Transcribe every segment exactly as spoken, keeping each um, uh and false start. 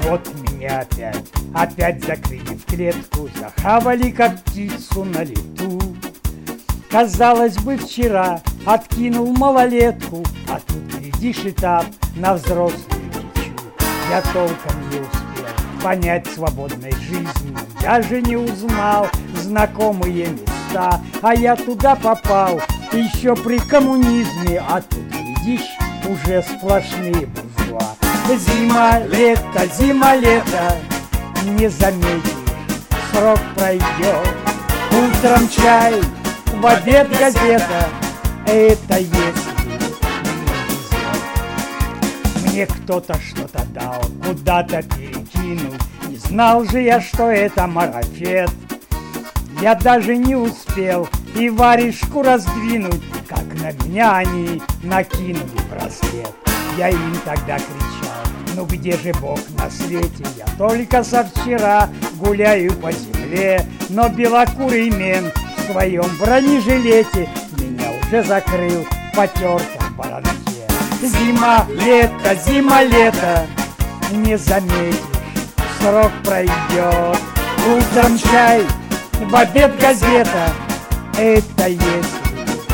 Вот меня опять, опять закрыли в клетку, захавали как птицу на лету. Казалось бы, вчера откинул малолетку, а тут, глядишь, этап на взрослую лечу. Я толком не успел понять свободной жизни, даже не узнал знакомые места, а я туда попал еще при коммунизме, а тут, глядишь, уже сплошные буржуа. Зима, лето, зима, лето, не заметишь, срок пройдет. Утром чай, в обед газета, это если не везет. Мне кто-то что-то дал, куда-то перекинул, не знал же я, что это марафет. Я даже не успел и варежку раздвинуть, как на меня они накинули браслет. Я им тогда кричал: ну где же Бог на свете? Я только со вчера гуляю по земле, но белокурый мент в своем бронежилете меня уже закрыл в потертом баранке. Зима, лето, зима, лето, не заметишь, срок пройдет. Утром чай, в обед газета, это если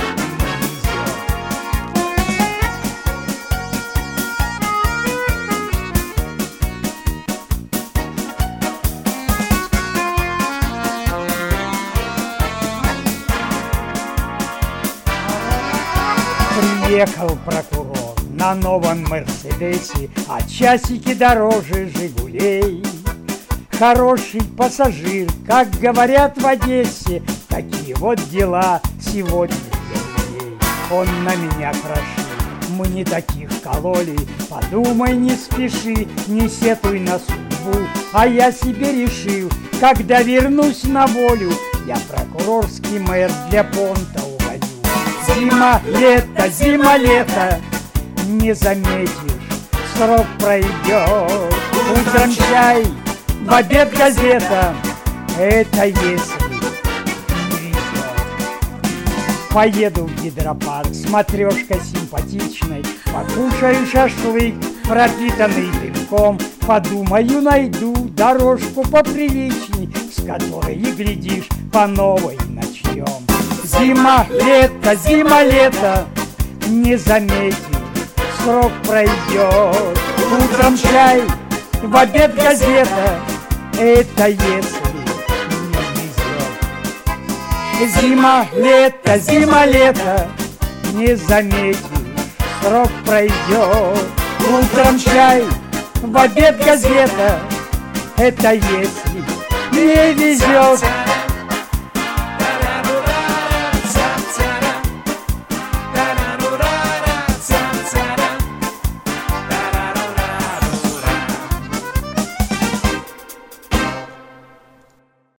приехал прокурор на новом Мерседесе, а часики дороже Жигулей. Хороший пассажир, как говорят в Одессе, такие вот дела сегодня для людей. Он на меня крошил, мы не таких кололи, подумай, не спеши, не сетуй на судьбу. А я себе решил, когда вернусь на волю, я прокурорский мэр для понта уволю. Зима, лето, зима, лето, не заметишь, срок пройдет. Утром чай, в обед газета, это если не везет. Поеду в гидропарк с матрешкой симпатичной, покушаю шашлык, пропитанный дымком, подумаю, найду дорожку поприличней, с которой и, глядишь, по новой начнем. Зима, лето, зима, лето, не заметишь, срок пройдет. Утром чай, в обед газета, это если не везет. Зима, лето, зима, лето, не заметишь, срок пройдет. Утром чай, в обед газета, это если не везет.